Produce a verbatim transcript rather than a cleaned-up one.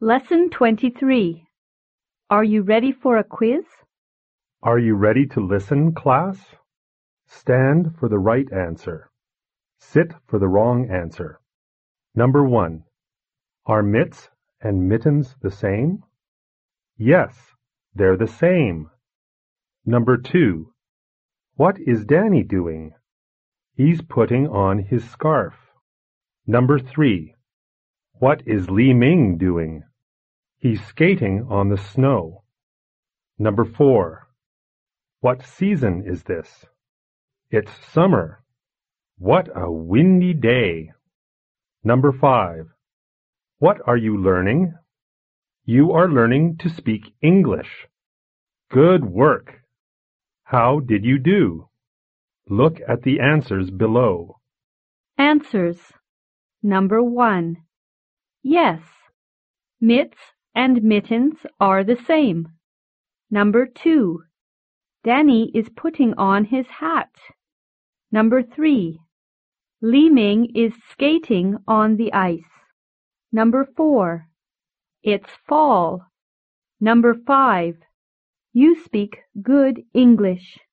Lesson twenty-three. Are you ready for a quiz? Are you ready to listen, class? Stand for the right answer. Sit for the wrong answer. Number one. Are mitts and mittens the same? Yes, they're the same. Number two. What is Danny doing? He's putting on his scarf. Number three. What is Li Ming doing? He's skating on the snow. Number four. What season is this? It's summer. What a windy day. Number five. What are you learning? You are learning to speak English. Good work. How did you do? Look at the answers below. Answers. Number one. Yes, mitts and mittens are the same. Number two. Danny is putting on his hat. Number three. Li Ming is skating on the ice. Number four. It's fall. Number five. You speak good English.